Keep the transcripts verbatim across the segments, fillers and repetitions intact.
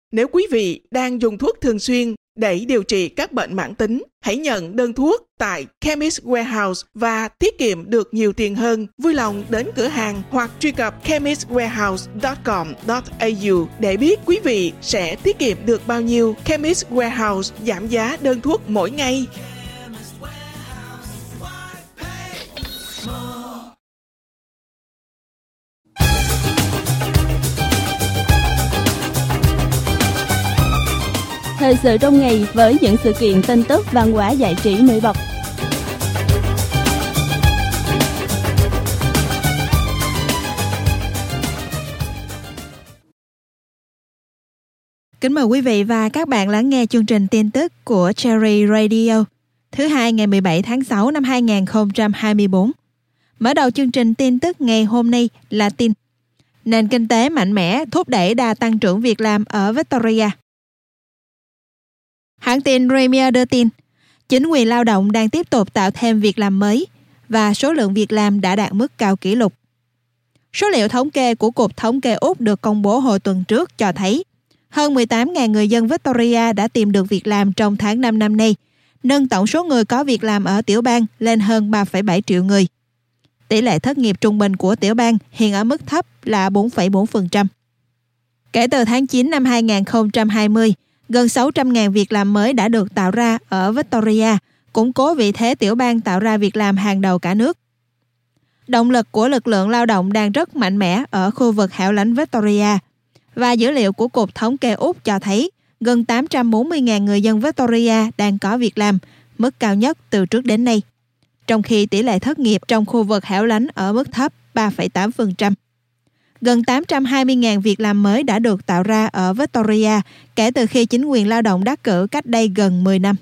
Nếu quý vị đang dùng thuốc thường xuyên để điều trị các bệnh mãn tính, hãy nhận đơn thuốc tại Chemist Warehouse và tiết kiệm được nhiều tiền hơn. Vui lòng đến cửa hàng hoặc truy cập chemist warehouse chấm com chấm a u để biết quý vị sẽ tiết kiệm được bao nhiêu. Chemist Warehouse giảm giá đơn thuốc mỗi ngày. Thời sự trong ngày với những sự kiện tin tức văn hóa giải trí nổi bật. Kính mời quý vị và các bạn lắng nghe chương trình tin tức của Cherry Radio thứ hai ngày mười bảy tháng sáu năm hai nghìn không trăm hai mươi tư. Mở đầu chương trình tin tức ngày hôm nay là tin nền kinh tế mạnh mẽ thúc đẩy đà tăng trưởng việc làm ở Victoria. Hãng tin Premier đưa tin, chính quyền lao động đang tiếp tục tạo thêm việc làm mới và số lượng việc làm đã đạt mức cao kỷ lục. Số liệu thống kê của Cục Thống kê Úc được công bố hồi tuần trước cho thấy hơn mười tám nghìn người dân Victoria đã tìm được việc làm trong tháng năm năm nay, nâng tổng số người có việc làm ở tiểu bang lên hơn ba phẩy bảy triệu người. Tỷ lệ thất nghiệp trung bình của tiểu bang hiện ở mức thấp là bốn phẩy bốn phần trăm. Kể từ tháng chín năm hai nghìn không trăm hai mươi, gần sáu trăm nghìn việc làm mới đã được tạo ra ở Victoria, củng cố vị thế tiểu bang tạo ra việc làm hàng đầu cả nước. Động lực của lực lượng lao động đang rất mạnh mẽ ở khu vực hẻo lánh Victoria, và dữ liệu của Cục Thống kê Úc cho thấy gần tám trăm bốn mươi nghìn người dân Victoria đang có việc làm, mức cao nhất từ trước đến nay, trong khi tỷ lệ thất nghiệp trong khu vực hẻo lánh ở mức thấp ba phẩy tám phần trăm. Gần tám trăm hai mươi nghìn việc làm mới đã được tạo ra ở Victoria kể từ khi chính quyền lao động đắc cử cách đây gần mười năm.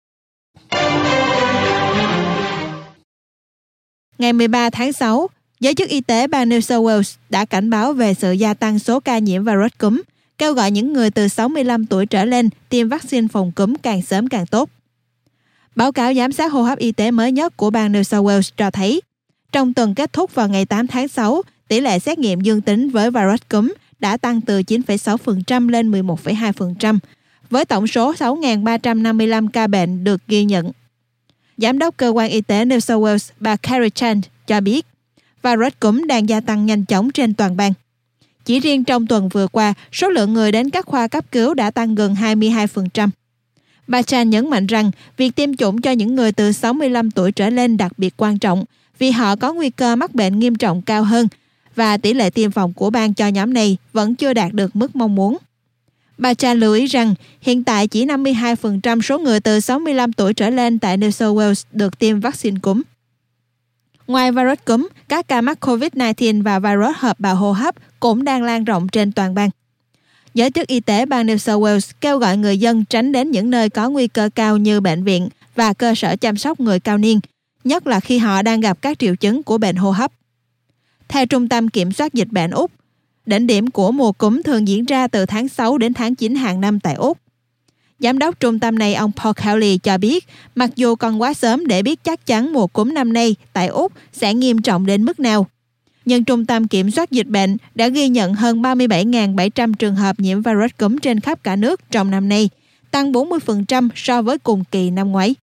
Ngày mười ba tháng sáu, giới chức y tế bang New South Wales đã cảnh báo về sự gia tăng số ca nhiễm virus cúm, kêu gọi những người từ sáu mươi lăm tuổi trở lên tiêm vaccine phòng cúm càng sớm càng tốt. Báo cáo giám sát hô hấp y tế mới nhất của bang New South Wales cho thấy, trong tuần kết thúc vào ngày tám tháng sáu, tỷ lệ xét nghiệm dương tính với virus cúm đã tăng từ chín phẩy sáu phần trăm lên mười một phẩy hai phần trăm, với tổng số sáu nghìn ba trăm năm mươi lăm ca bệnh được ghi nhận. Giám đốc cơ quan y tế New South Wales, bà Carrie Chan, cho biết virus cúm đang gia tăng nhanh chóng trên toàn bang. Chỉ riêng trong tuần vừa qua, số lượng người đến các khoa cấp cứu đã tăng gần hai mươi hai phần trăm. Bà Chan nhấn mạnh rằng việc tiêm chủng cho những người từ sáu mươi lăm tuổi trở lên đặc biệt quan trọng vì họ có nguy cơ mắc bệnh nghiêm trọng cao hơn, và tỷ lệ tiêm phòng của bang cho nhóm này vẫn chưa đạt được mức mong muốn. Bà Chan lưu ý rằng hiện tại chỉ năm mươi hai phần trăm số người từ sáu mươi lăm tuổi trở lên tại New South Wales được tiêm vaccine cúm. Ngoài virus cúm, các ca mắc covid mười chín và virus hợp bào hô hấp cũng đang lan rộng trên toàn bang. Giới chức y tế bang New South Wales kêu gọi người dân tránh đến những nơi có nguy cơ cao như bệnh viện và cơ sở chăm sóc người cao niên, nhất là khi họ đang gặp các triệu chứng của bệnh hô hấp. Theo Trung tâm Kiểm soát Dịch bệnh Úc, đỉnh điểm của mùa cúm thường diễn ra từ tháng sáu đến tháng chín hàng năm tại Úc. Giám đốc trung tâm này, ông Paul Kelly, cho biết mặc dù còn quá sớm để biết chắc chắn mùa cúm năm nay tại Úc sẽ nghiêm trọng đến mức nào, nhưng Trung tâm Kiểm soát Dịch bệnh đã ghi nhận hơn ba mươi bảy nghìn bảy trăm trường hợp nhiễm virus cúm trên khắp cả nước trong năm nay, tăng bốn mươi phần trăm so với cùng kỳ năm ngoái.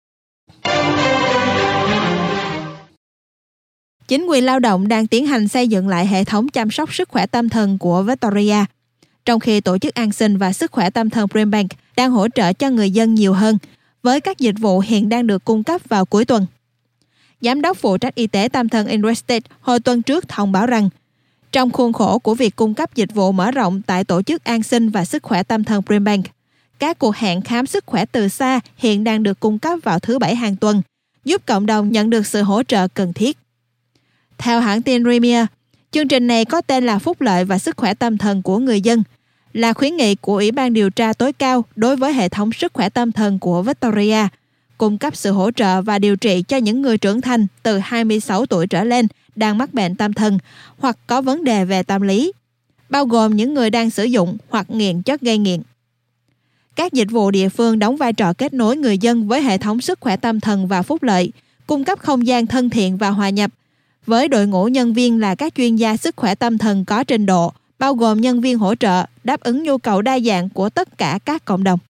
Chính quyền lao động đang tiến hành xây dựng lại hệ thống chăm sóc sức khỏe tâm thần của Victoria, trong khi Tổ chức An sinh và Sức khỏe tâm thần Brimbank đang hỗ trợ cho người dân nhiều hơn, với các dịch vụ hiện đang được cung cấp vào cuối tuần. Giám đốc phụ trách y tế tâm thần Ingrid State hồi tuần trước thông báo rằng, trong khuôn khổ của việc cung cấp dịch vụ mở rộng tại Tổ chức An sinh và Sức khỏe tâm thần Brimbank, các cuộc hẹn khám sức khỏe từ xa hiện đang được cung cấp vào thứ Bảy hàng tuần, giúp cộng đồng nhận được sự hỗ trợ cần thiết. Theo hãng tin Premier, chương trình này có tên là Phúc lợi và Sức khỏe tâm thần của người dân, là khuyến nghị của Ủy ban điều tra tối cao đối với hệ thống sức khỏe tâm thần của Victoria, cung cấp sự hỗ trợ và điều trị cho những người trưởng thành từ hai mươi sáu tuổi trở lên đang mắc bệnh tâm thần hoặc có vấn đề về tâm lý, bao gồm những người đang sử dụng hoặc nghiện chất gây nghiện. Các dịch vụ địa phương đóng vai trò kết nối người dân với hệ thống sức khỏe tâm thần và phúc lợi, cung cấp không gian thân thiện và hòa nhập, với đội ngũ nhân viên là các chuyên gia sức khỏe tâm thần có trình độ, bao gồm nhân viên hỗ trợ, đáp ứng nhu cầu đa dạng của tất cả các cộng đồng.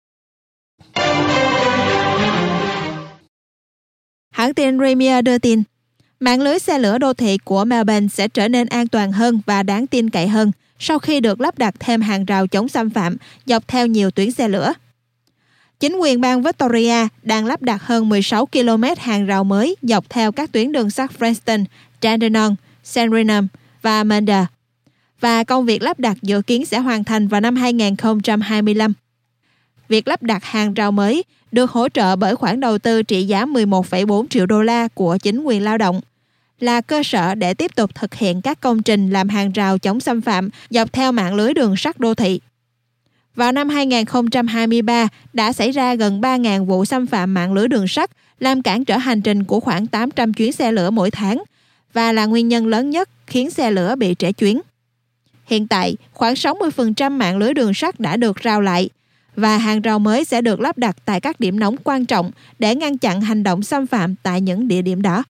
Hãng tin Premier đưa tin, mạng lưới xe lửa đô thị của Melbourne sẽ trở nên an toàn hơn và đáng tin cậy hơn sau khi được lắp đặt thêm hàng rào chống xâm phạm dọc theo nhiều tuyến xe lửa. Chính quyền bang Victoria đang lắp đặt hơn mười sáu ki lô mét hàng rào mới dọc theo các tuyến đường sắt Frankston, Dandenong, Sandringham và Munda, và công việc lắp đặt dự kiến sẽ hoàn thành vào năm hai không hai lăm. Việc lắp đặt hàng rào mới được hỗ trợ bởi khoản đầu tư trị giá mười một phẩy bốn triệu đô la của chính quyền lao động, là cơ sở để tiếp tục thực hiện các công trình làm hàng rào chống xâm phạm dọc theo mạng lưới đường sắt đô thị. Vào năm hai không hai ba, đã xảy ra gần ba nghìn vụ xâm phạm mạng lưới đường sắt, làm cản trở hành trình của khoảng tám trăm chuyến xe lửa mỗi tháng, và là nguyên nhân lớn nhất khiến xe lửa bị trễ chuyến. Hiện tại, khoảng sáu mươi phần trăm mạng lưới đường sắt đã được rào lại, và hàng rào mới sẽ được lắp đặt tại các điểm nóng quan trọng để ngăn chặn hành động xâm phạm tại những địa điểm đó.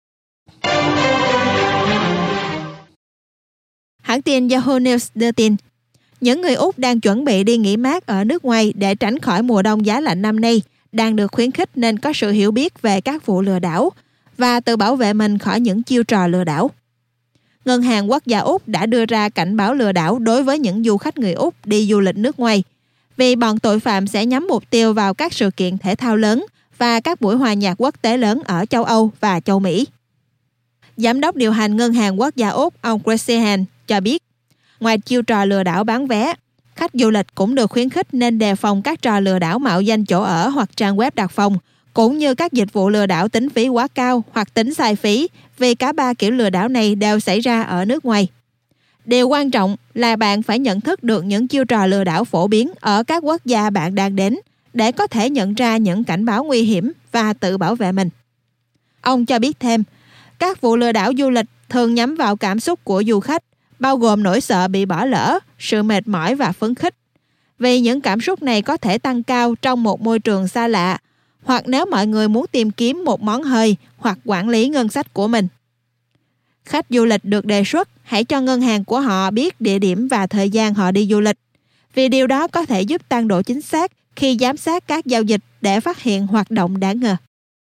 Hãng tin Yahoo News đưa tin, những người Úc đang chuẩn bị đi nghỉ mát ở nước ngoài để tránh khỏi mùa đông giá lạnh năm nay đang được khuyến khích nên có sự hiểu biết về các vụ lừa đảo và tự bảo vệ mình khỏi những chiêu trò lừa đảo. Ngân hàng Quốc gia Úc đã đưa ra cảnh báo lừa đảo đối với những du khách người Úc đi du lịch nước ngoài, vì bọn tội phạm sẽ nhắm mục tiêu vào các sự kiện thể thao lớn và các buổi hòa nhạc quốc tế lớn ở châu Âu và châu Mỹ. Giám đốc điều hành Ngân hàng Quốc gia Úc, ông Christian, cho biết, ngoài chiêu trò lừa đảo bán vé, khách du lịch cũng được khuyến khích nên đề phòng các trò lừa đảo mạo danh chỗ ở hoặc trang web đặt phòng, cũng như các dịch vụ lừa đảo tính phí quá cao hoặc tính sai phí, vì cả ba kiểu lừa đảo này đều xảy ra ở nước ngoài. Điều quan trọng là bạn phải nhận thức được những chiêu trò lừa đảo phổ biến ở các quốc gia bạn đang đến để có thể nhận ra những cảnh báo nguy hiểm và tự bảo vệ mình. Ông cho biết thêm, các vụ lừa đảo du lịch thường nhắm vào cảm xúc của du khách, bao gồm nỗi sợ bị bỏ lỡ, sự mệt mỏi và phấn khích. Vì những cảm xúc này có thể tăng cao trong một môi trường xa lạ, hoặc nếu mọi người muốn tìm kiếm một món hời hoặc quản lý ngân sách của mình. Khách du lịch được đề xuất hãy cho ngân hàng của họ biết địa điểm và thời gian họ đi du lịch, vì điều đó có thể giúp tăng độ chính xác khi giám sát các giao dịch để phát hiện hoạt động đáng ngờ.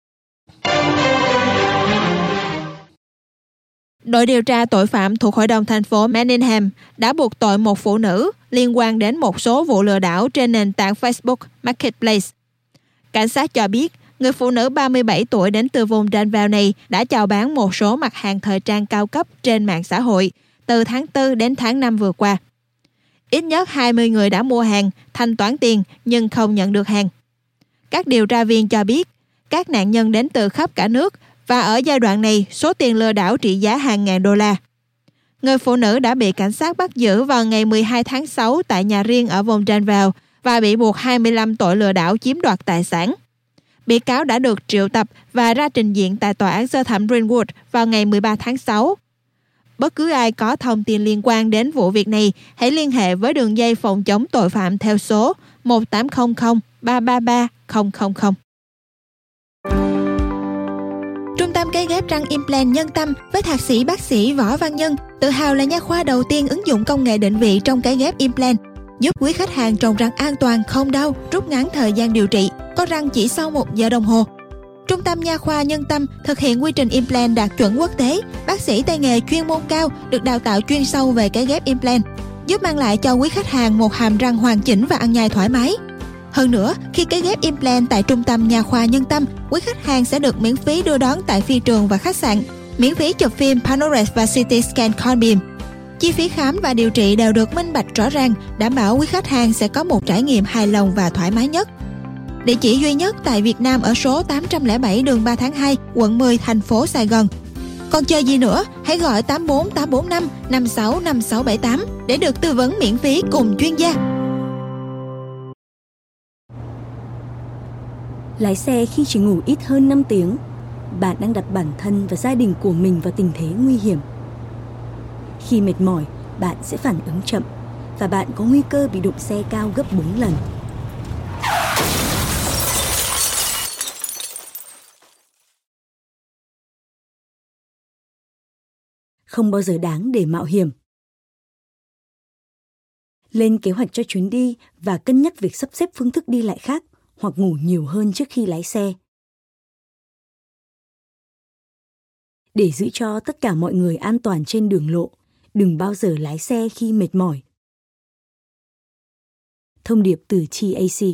Đội điều tra tội phạm thuộc Hội đồng thành phố Manningham đã buộc tội một phụ nữ liên quan đến một số vụ lừa đảo trên nền tảng Facebook Marketplace. Cảnh sát cho biết, người phụ nữ ba mươi bảy tuổi đến từ vùng Danville này đã chào bán một số mặt hàng thời trang cao cấp trên mạng xã hội từ tháng tư đến tháng năm vừa qua. Ít nhất hai mươi người đã mua hàng, thanh toán tiền nhưng không nhận được hàng. Các điều tra viên cho biết, các nạn nhân đến từ khắp cả nước và ở giai đoạn này số tiền lừa đảo trị giá hàng ngàn đô la. Người phụ nữ đã bị cảnh sát bắt giữ vào ngày mười hai tháng sáu tại nhà riêng ở vùng Danville và bị buộc hai mươi lăm tội lừa đảo chiếm đoạt tài sản. Bị cáo đã được triệu tập và ra trình diện tại tòa án sơ thẩm Greenwood vào ngày mười ba tháng sáu. Bất cứ ai có thông tin liên quan đến vụ việc này, hãy liên hệ với đường dây phòng chống tội phạm theo số một tám không không ba ba ba không không không. Trung tâm cấy ghép răng implant Nhân Tâm với thạc sĩ bác sĩ Võ Văn Nhân tự hào là nha khoa đầu tiên ứng dụng công nghệ định vị trong cấy ghép implant, giúp quý khách hàng trồng răng an toàn, không đau, rút ngắn thời gian điều trị, có răng chỉ sau một giờ đồng hồ. Trung tâm nha khoa Nhân Tâm thực hiện quy trình implant đạt chuẩn quốc tế, bác sĩ tay nghề chuyên môn cao được đào tạo chuyên sâu về cấy ghép implant, giúp mang lại cho quý khách hàng một hàm răng hoàn chỉnh và ăn nhai thoải mái. Hơn nữa, khi cấy ghép implant tại Trung tâm nha khoa Nhân Tâm, quý khách hàng sẽ được miễn phí đưa đón tại phi trường và khách sạn, miễn phí chụp phim Panorex và xê tê scan con beam. Chi phí khám và điều trị đều được minh bạch rõ ràng, đảm bảo quý khách hàng sẽ có một trải nghiệm hài lòng và thoải mái nhất. Địa chỉ duy nhất tại Việt Nam ở số tám không bảy đường ba tháng hai, quận mười, thành phố Sài Gòn. Còn chờ gì nữa, hãy gọi tám bốn tám bốn năm năm sáu năm sáu bảy tám để được tư vấn miễn phí cùng chuyên gia. Lái xe khi chỉ ngủ ít hơn năm tiếng, bạn đang đặt bản thân và gia đình của mình vào tình thế nguy hiểm. Khi mệt mỏi, bạn sẽ phản ứng chậm và bạn có nguy cơ bị đụng xe cao gấp bốn lần. Không bao giờ đáng để mạo hiểm. Lên kế hoạch cho chuyến đi và cân nhắc việc sắp xếp phương thức đi lại khác hoặc ngủ nhiều hơn trước khi lái xe. Để giữ cho tất cả mọi người an toàn trên đường lộ, đừng bao giờ lái xe khi mệt mỏi. Thông điệp từ T A C.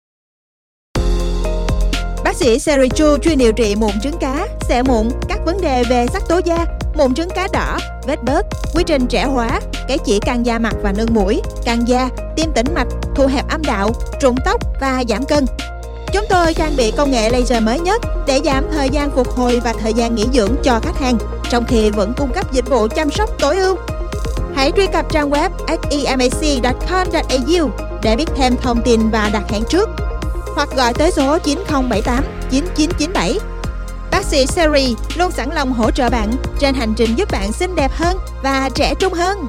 Bác sĩ Sherry Chu chuyên điều trị mụn trứng cá, sẹo mụn, các vấn đề về sắc tố da, mụn trứng cá đỏ, vết bớt, quy trình trẻ hóa, kẻ chỉ căng da mặt và nâng mũi, căng da, tim tĩnh mạch, thu hẹp âm đạo, rụng tóc và giảm cân. Chúng tôi trang bị công nghệ laser mới nhất để giảm thời gian phục hồi và thời gian nghỉ dưỡng cho khách hàng, trong khi vẫn cung cấp dịch vụ chăm sóc tối ưu. Hãy truy cập trang web xemac chấm com chấm a u để biết thêm thông tin và đặt hẹn trước, hoặc gọi tới số chín không bảy tám chín chín chín bảy. Bác sĩ Sherry luôn sẵn lòng hỗ trợ bạn trên hành trình giúp bạn xinh đẹp hơn và trẻ trung hơn.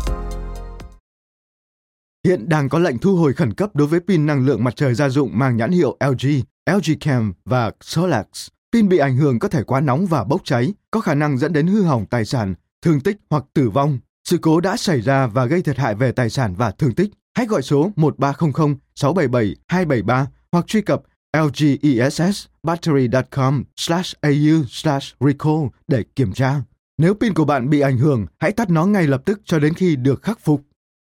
Hiện đang có lệnh thu hồi khẩn cấp đối với pin năng lượng mặt trời gia dụng mang nhãn hiệu lờ giê, lờ giê Chem và Solax. Pin bị ảnh hưởng có thể quá nóng và bốc cháy, có khả năng dẫn đến hư hỏng tài sản, thương tích hoặc tử vong. Sự cố đã xảy ra và gây thiệt hại về tài sản và thương tích. Hãy gọi số một ba không không sáu bảy bảy hai bảy ba hoặc truy cập lgessbattery chấm com slash a u slash recall để kiểm tra. Nếu pin của bạn bị ảnh hưởng, hãy tắt nó ngay lập tức cho đến khi được khắc phục.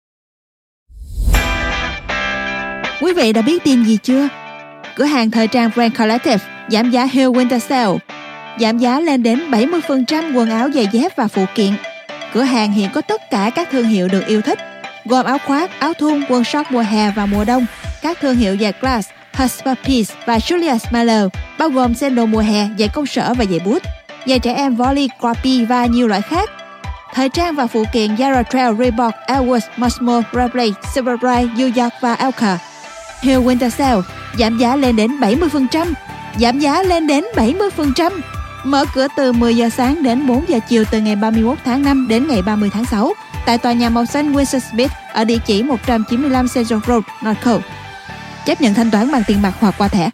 Quý vị đã biết tin gì chưa? Cửa hàng thời trang Brand Collective giảm giá Hill Winter Sale, giảm giá lên đến bảy mươi phần trăm quần áo, giày dép và phụ kiện. Cửa hàng hiện có tất cả các thương hiệu được yêu thích, gồm áo khoác, áo thun, quần short mùa hè và mùa đông, các thương hiệu giày Glass, Husqvarna và Julius Miller, bao gồm sandal mùa hè, giày công sở và giày boot, giày trẻ em Volley, Crappy và nhiều loại khác. Thời trang và phụ kiện Zara Trail, Reebok, Elwood, Mosmo, Replay, Silverbright, New York và Elka. Hill Winter Sale giảm giá lên đến bảy mươi phần trăm, giảm giá lên đến bảy mươi phần trăm. Mở cửa từ mười giờ sáng đến bốn giờ chiều từ ngày ba mươi mốt tháng năm đến ngày ba mươi tháng sáu tại tòa nhà màu xanh Windsor Smith ở địa chỉ một trăm chín mươi lăm Central Road, Northcote. Chấp nhận thanh toán bằng tiền mặt hoặc qua thẻ.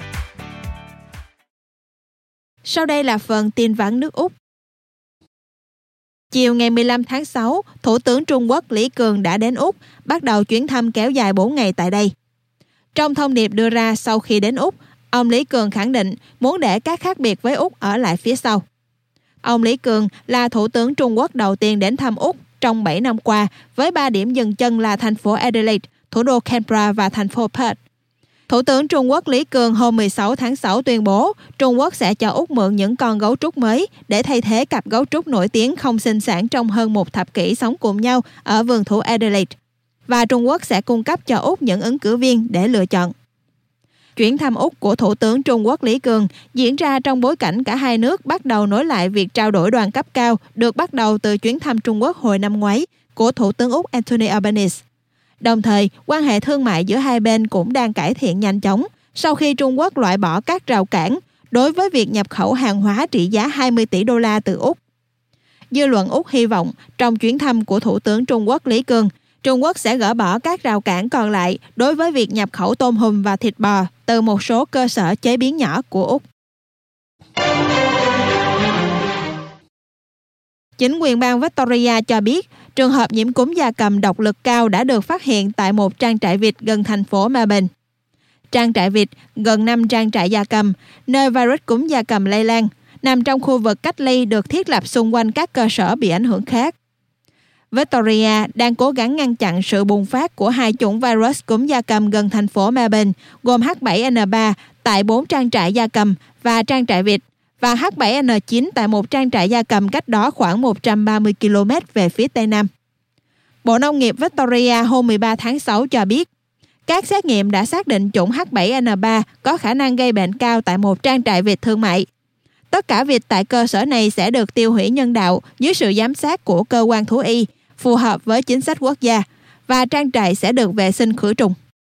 Sau đây là phần tin vắn nước Úc. Chiều ngày mười lăm tháng sáu, Thủ tướng Trung Quốc Lý Cường đã đến Úc, bắt đầu chuyến thăm kéo dài bốn ngày tại đây. Trong thông điệp đưa ra sau khi đến Úc, ông Lý Cường khẳng định muốn để các khác biệt với Úc ở lại phía sau. Ông Lý Cường là Thủ tướng Trung Quốc đầu tiên đến thăm Úc trong bảy năm qua, với ba điểm dừng chân là thành phố Adelaide, thủ đô Canberra và thành phố Perth. Thủ tướng Trung Quốc Lý Cường hôm mười sáu tháng sáu tuyên bố Trung Quốc sẽ cho Úc mượn những con gấu trúc mới để thay thế cặp gấu trúc nổi tiếng không sinh sản trong hơn một thập kỷ sống cùng nhau ở vườn thú Adelaide. Và Trung Quốc sẽ cung cấp cho Úc những ứng cử viên để lựa chọn. Chuyến thăm Úc của Thủ tướng Trung Quốc Lý Cường diễn ra trong bối cảnh cả hai nước bắt đầu nối lại việc trao đổi đoàn cấp cao được bắt đầu từ chuyến thăm Trung Quốc hồi năm ngoái của Thủ tướng Úc Anthony Albanese. Đồng thời, quan hệ thương mại giữa hai bên cũng đang cải thiện nhanh chóng sau khi Trung Quốc loại bỏ các rào cản đối với việc nhập khẩu hàng hóa trị giá hai mươi tỷ đô la từ Úc. Dư luận Úc hy vọng trong chuyến thăm của Thủ tướng Trung Quốc Lý Cường, Trung Quốc sẽ gỡ bỏ các rào cản còn lại đối với việc nhập khẩu tôm hùm và thịt bò từ một số cơ sở chế biến nhỏ của Úc. Chính quyền bang Victoria cho biết trường hợp nhiễm cúm gia cầm độc lực cao đã được phát hiện tại một trang trại vịt gần thành phố Melbourne. Trang trại vịt gần năm trang trại gia cầm, nơi virus cúm gia cầm lây lan, nằm trong khu vực cách ly được thiết lập xung quanh các cơ sở bị ảnh hưởng khác. Victoria đang cố gắng ngăn chặn sự bùng phát của hai chủng virus cúm gia cầm gần thành phố Melbourne, gồm H bảy N ba tại bốn trang trại gia cầm và trang trại vịt, và H bảy N chín tại một trang trại gia cầm cách đó khoảng một trăm ba mươi ki lô mét về phía tây nam. Bộ Nông nghiệp Victoria hôm mười ba tháng sáu cho biết, các xét nghiệm đã xác định chủng H bảy N ba có khả năng gây bệnh cao tại một trang trại vịt thương mại. Tất cả vịt tại cơ sở này sẽ được tiêu hủy nhân đạo dưới sự giám sát của cơ quan thú y, phù hợp với chính sách quốc gia, và trang trại sẽ được vệ sinh khử trùng.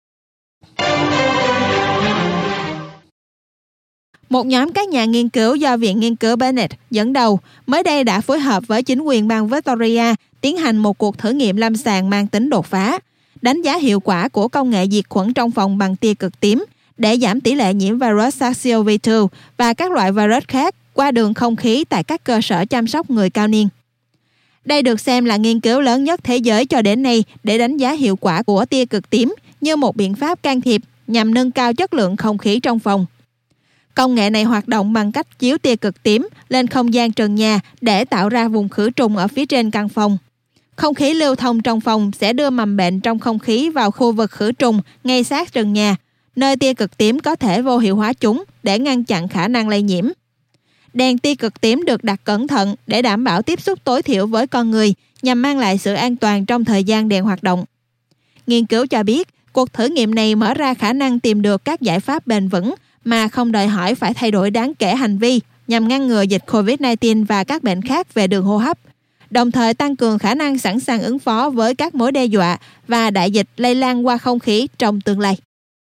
Một nhóm các nhà nghiên cứu do Viện Nghiên cứu Bennett dẫn đầu mới đây đã phối hợp với chính quyền bang Victoria tiến hành một cuộc thử nghiệm lâm sàng mang tính đột phá, đánh giá hiệu quả của công nghệ diệt khuẩn trong phòng bằng tia cực tím để giảm tỷ lệ nhiễm virus SARS-xê o vê hai và các loại virus khác qua đường không khí tại các cơ sở chăm sóc người cao niên. Đây được xem là nghiên cứu lớn nhất thế giới cho đến nay để đánh giá hiệu quả của tia cực tím như một biện pháp can thiệp nhằm nâng cao chất lượng không khí trong phòng. Công nghệ này hoạt động bằng cách chiếu tia cực tím lên không gian trần nhà để tạo ra vùng khử trùng ở phía trên căn phòng. Không khí lưu thông trong phòng sẽ đưa mầm bệnh trong không khí vào khu vực khử trùng ngay sát trần nhà, nơi tia cực tím có thể vô hiệu hóa chúng để ngăn chặn khả năng lây nhiễm. Đèn tia cực tím được đặt cẩn thận để đảm bảo tiếp xúc tối thiểu với con người nhằm mang lại sự an toàn trong thời gian đèn hoạt động. Nghiên cứu cho biết, cuộc thử nghiệm này mở ra khả năng tìm được các giải pháp bền vững mà không đòi hỏi phải thay đổi đáng kể hành vi nhằm ngăn ngừa dịch covid mười chín và các bệnh khác về đường hô hấp, đồng thời tăng cường khả năng sẵn sàng ứng phó với các mối đe dọa và đại dịch lây lan qua không khí trong tương lai.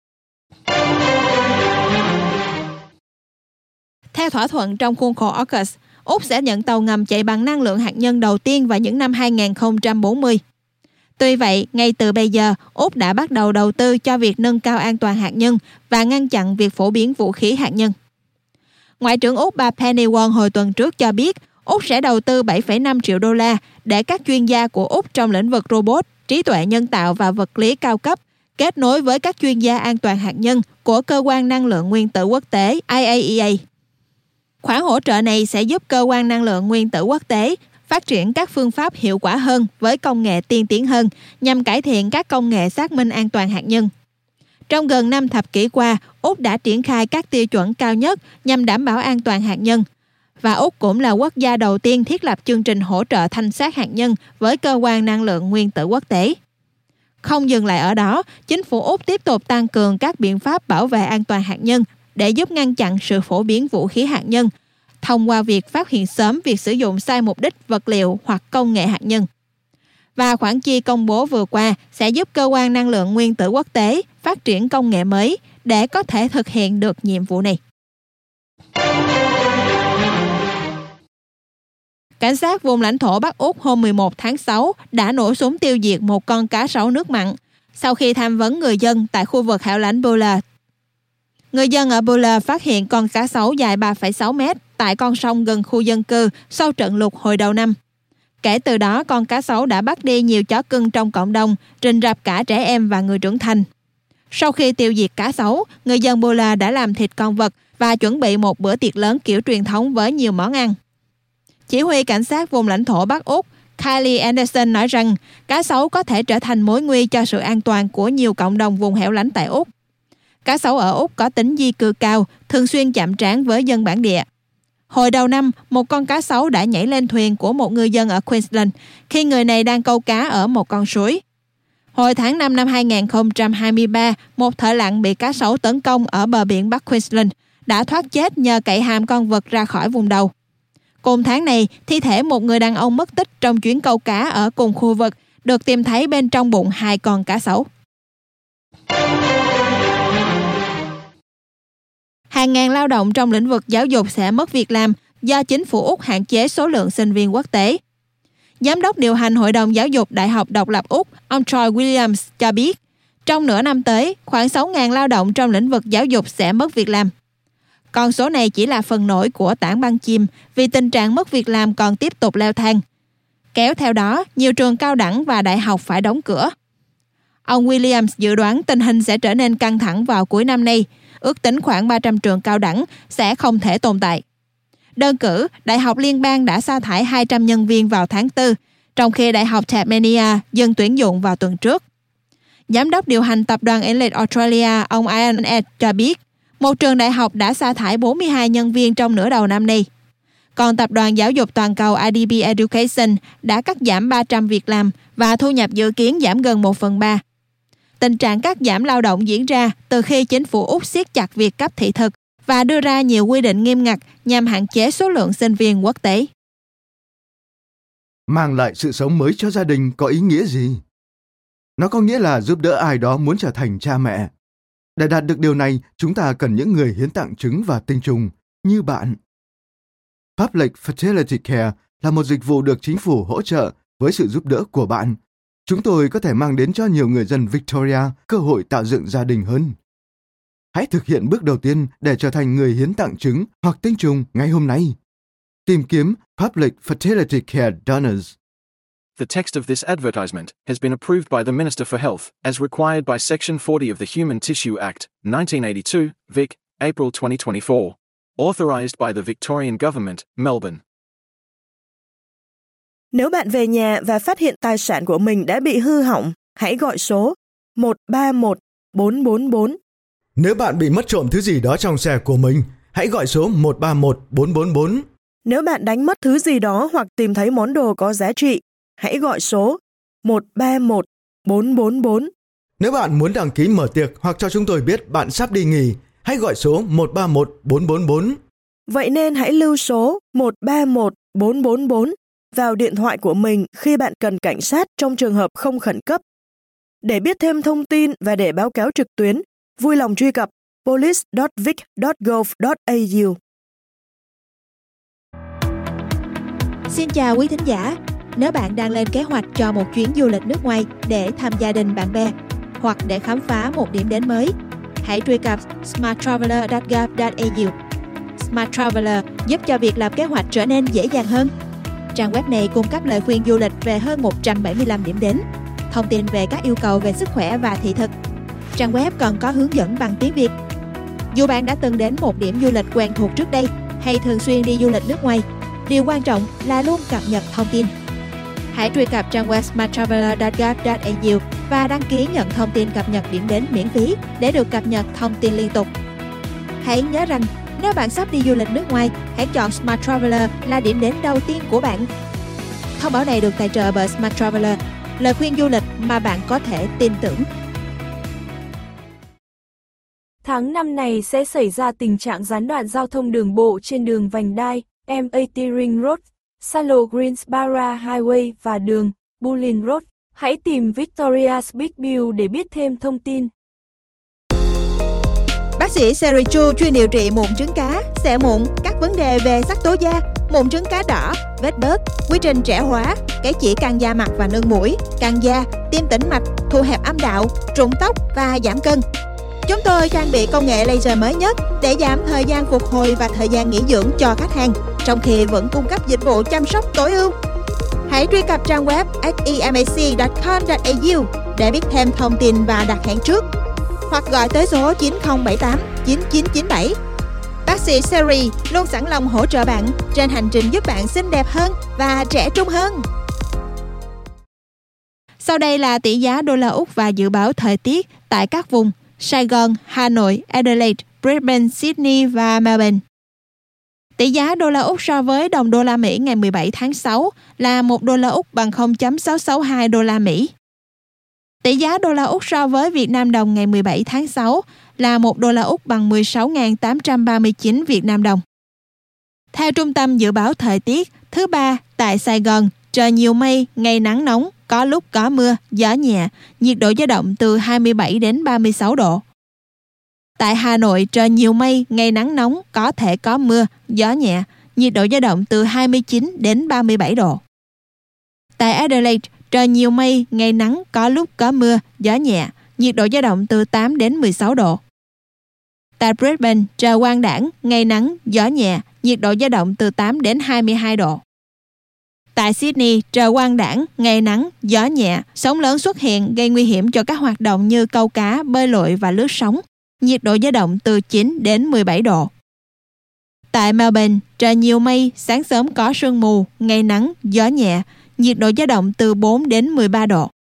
Theo thỏa thuận trong khuôn khổ AUKUS, Úc sẽ nhận tàu ngầm chạy bằng năng lượng hạt nhân đầu tiên vào những năm hai không bốn không. Tuy vậy, ngay từ bây giờ, Úc đã bắt đầu đầu tư cho việc nâng cao an toàn hạt nhân và ngăn chặn việc phổ biến vũ khí hạt nhân. Ngoại trưởng Úc bà Penny Wong hồi tuần trước cho biết Úc sẽ đầu tư bảy phẩy năm triệu đô la để các chuyên gia của Úc trong lĩnh vực robot, trí tuệ nhân tạo và vật lý cao cấp kết nối với các chuyên gia an toàn hạt nhân của Cơ quan Năng lượng Nguyên tử Quốc tế I A E A. Khoản hỗ trợ này sẽ giúp Cơ quan Năng lượng Nguyên tử Quốc tế phát triển các phương pháp hiệu quả hơn với công nghệ tiên tiến hơn nhằm cải thiện các công nghệ xác minh an toàn hạt nhân. Trong gần năm thập kỷ qua, Úc đã triển khai các tiêu chuẩn cao nhất nhằm đảm bảo an toàn hạt nhân. Và Úc cũng là quốc gia đầu tiên thiết lập chương trình hỗ trợ thanh sát hạt nhân với Cơ quan Năng lượng Nguyên tử Quốc tế. Không dừng lại ở đó, chính phủ Úc tiếp tục tăng cường các biện pháp bảo vệ an toàn hạt nhân để giúp ngăn chặn sự phổ biến vũ khí hạt nhân, thông qua việc phát hiện sớm việc sử dụng sai mục đích vật liệu hoặc công nghệ hạt nhân. Và khoản chi công bố vừa qua sẽ giúp Cơ quan Năng lượng Nguyên tử Quốc tế phát triển công nghệ mới để có thể thực hiện được nhiệm vụ này. Cảnh sát vùng lãnh thổ Bắc Úc hôm mười một tháng sáu đã nổ súng tiêu diệt một con cá sấu nước mặn sau khi tham vấn người dân tại khu vực hẻo lánh Buller. Người dân ở Buller phát hiện con cá sấu dài ba phẩy sáu mét tại con sông gần khu dân cư sau trận lụt hồi đầu năm. Kể từ đó, con cá sấu đã bắt đi nhiều chó cưng trong cộng đồng, rình rập cả trẻ em và người trưởng thành. Sau khi tiêu diệt cá sấu, người dân Buller đã làm thịt con vật và chuẩn bị một bữa tiệc lớn kiểu truyền thống với nhiều món ăn. Chỉ huy cảnh sát vùng lãnh thổ Bắc Úc Kylie Anderson nói rằng cá sấu có thể trở thành mối nguy cho sự an toàn của nhiều cộng đồng vùng hẻo lánh tại Úc. Cá sấu ở Úc có tính di cư cao, thường xuyên chạm trán với dân bản địa. Hồi đầu năm, một con cá sấu đã nhảy lên thuyền của một ngư dân ở Queensland khi người này đang câu cá ở một con suối. Hồi tháng năm năm hai không hai ba, một thợ lặn bị cá sấu tấn công ở bờ biển Bắc Queensland đã thoát chết nhờ cậy hàm con vật ra khỏi vùng đầu. Cùng tháng này, thi thể một người đàn ông mất tích trong chuyến câu cá ở cùng khu vực được tìm thấy bên trong bụng hai con cá sấu. Hàng ngàn lao động trong lĩnh vực giáo dục sẽ mất việc làm do chính phủ Úc hạn chế số lượng sinh viên quốc tế. Giám đốc điều hành Hội đồng Giáo dục Đại học Độc lập Úc, ông Troy Williams cho biết, trong nửa năm tới, khoảng sáu nghìn lao động trong lĩnh vực giáo dục sẽ mất việc làm. Con số này chỉ là phần nổi của tảng băng chìm vì tình trạng mất việc làm còn tiếp tục leo thang. Kéo theo đó, nhiều trường cao đẳng và đại học phải đóng cửa. Ông Williams dự đoán tình hình sẽ trở nên căng thẳng vào cuối năm nay, ước tính khoảng ba trăm trường cao đẳng sẽ không thể tồn tại. Đơn cử, Đại học Liên bang đã sa thải hai trăm nhân viên vào tháng tư, trong khi Đại học Tasmania dừng tuyển dụng vào tuần trước. Giám đốc điều hành tập đoàn Elite Australia, ông Ian Ed cho biết, một trường đại học đã sa thải bốn mươi hai nhân viên trong nửa đầu năm nay. Còn tập đoàn giáo dục toàn cầu I D B Education đã cắt giảm ba trăm việc làm và thu nhập dự kiến giảm gần một phần ba. Tình trạng cắt giảm lao động diễn ra từ khi chính phủ Úc siết chặt việc cấp thị thực và đưa ra nhiều quy định nghiêm ngặt nhằm hạn chế số lượng sinh viên quốc tế. Mang lại sự sống mới cho gia đình có ý nghĩa gì? Nó có nghĩa là giúp đỡ ai đó muốn trở thành cha mẹ. Để đạt được điều này, chúng ta cần những người hiến tặng trứng và tinh trùng, như bạn. Public Fertility Care là một dịch vụ được chính phủ hỗ trợ với sự giúp đỡ của bạn. Chúng tôi có thể mang đến cho nhiều người dân Victoria cơ hội tạo dựng gia đình hơn. Hãy thực hiện bước đầu tiên để trở thành người hiến tặng trứng hoặc tinh trùng ngay hôm nay. Tìm kiếm Public Fertility Care Donors The text of this advertisement has been approved by the Minister for Health, as required by Section forty of the Human Tissue Act, nineteen eighty-two, Vic, April twenty twenty-four. Authorized by the Victorian Government, Melbourne. Nếu bạn về nhà và phát hiện tài sản của mình đã bị hư hỏng, hãy gọi số một ba một bốn bốn bốn. Nếu bạn bị mất trộm thứ gì đó trong xe của mình, hãy gọi số một ba một bốn bốn bốn. Nếu bạn đánh mất thứ gì đó hoặc tìm thấy món đồ có giá trị, hãy gọi số một ba một bốn bốn bốn. Nếu bạn muốn đăng ký mở tiệc hoặc cho chúng tôi biết bạn sắp đi nghỉ, hãy gọi số một ba một bốn bốn bốn. Vậy nên hãy lưu số một ba một bốn bốn bốn vào điện thoại của mình khi bạn cần cảnh sát trong trường hợp không khẩn cấp. Để biết thêm thông tin và để báo cáo trực tuyến, vui lòng truy cập police dot vic dot gov dot a u. Xin chào quý thính giả. Nếu bạn đang lên kế hoạch cho một chuyến du lịch nước ngoài để thăm gia đình bạn bè hoặc để khám phá một điểm đến mới, hãy truy cập smart traveler dot gov dot a u. Smart Traveler giúp cho việc làm kế hoạch trở nên dễ dàng hơn. Trang web này cung cấp lời khuyên du lịch về hơn một trăm bảy mươi lăm điểm đến, thông tin về các yêu cầu về sức khỏe và thị thực. Trang web còn có hướng dẫn bằng tiếng Việt. Dù bạn đã từng đến một điểm du lịch quen thuộc trước đây hay thường xuyên đi du lịch nước ngoài, điều quan trọng là luôn cập nhật thông tin. Hãy truy cập trang web smart traveler dot gov dot a u và đăng ký nhận thông tin cập nhật điểm đến miễn phí để được cập nhật thông tin liên tục. Hãy nhớ rằng, nếu bạn sắp đi du lịch nước ngoài, hãy chọn Smart Traveler là điểm đến đầu tiên của bạn. Thông báo này được tài trợ bởi Smart Traveler, lời khuyên du lịch mà bạn có thể tin tưởng. Tháng năm này sẽ xảy ra tình trạng gián đoạn giao thông đường bộ trên đường vành đai M eighty Ring Road, Salo Greensboro Highway và đường Bullin Road. Hãy tìm Victoria's Big Bill để biết thêm thông tin. Bác sĩ Sherry Chu chuyên điều trị mụn trứng cá, sẹo mụn, các vấn đề về sắc tố da, mụn trứng cá đỏ, vết bớt, quy trình trẻ hóa, cái chỉ căng da mặt và nâng mũi, căng da, tiêm tĩnh mạch, thu hẹp âm đạo, rụng tóc và giảm cân. Chúng tôi trang bị công nghệ laser mới nhất để giảm thời gian phục hồi và thời gian nghỉ dưỡng cho khách hàng, trong khi vẫn cung cấp dịch vụ chăm sóc tối ưu. Hãy truy cập trang web semac dot com dot a u để biết thêm thông tin và đặt hẹn trước, hoặc gọi tới số chín không bảy tám chín chín chín bảy. Bác sĩ Sherry luôn sẵn lòng hỗ trợ bạn trên hành trình giúp bạn xinh đẹp hơn và trẻ trung hơn. Sau đây là tỷ giá đô la Úc và dự báo thời tiết tại các vùng Sài Gòn, Hà Nội, Adelaide, Brisbane, Sydney và Melbourne. Tỷ giá đô la Úc so với đồng đô la Mỹ ngày mười bảy tháng sáu là một đô la Úc bằng không phẩy sáu sáu hai đô la Mỹ. Tỷ giá đô la Úc so với Việt Nam đồng ngày mười bảy tháng sáu là một đô la Úc bằng mười sáu nghìn tám trăm ba mươi chín Việt Nam đồng. Theo Trung tâm Dự báo Thời tiết, thứ ba tại Sài Gòn, trời nhiều mây, ngày nắng nóng, có lúc có mưa, gió nhẹ, nhiệt độ dao động từ hai mươi bảy đến ba mươi sáu độ. Tại Hà Nội, trời nhiều mây, ngày nắng nóng, có thể có mưa, gió nhẹ, nhiệt độ dao động từ hai mươi chín đến ba mươi bảy độ. Tại Adelaide, trời nhiều mây, ngày nắng, có lúc có mưa, gió nhẹ, nhiệt độ dao động từ tám đến mười sáu độ. Tại Brisbane, trời quang đãng, ngày nắng, gió nhẹ, nhiệt độ dao động từ tám đến hai mươi hai độ. Tại Sydney, trời quang đãng, ngày nắng, gió nhẹ, sóng lớn xuất hiện gây nguy hiểm cho các hoạt động như câu cá, bơi lội và lướt sóng. Nhiệt độ dao động từ chín đến mười bảy độ. Tại Melbourne, trời nhiều mây, sáng sớm có sương mù, ngày nắng, gió nhẹ, nhiệt độ dao động từ bốn đến mười ba độ.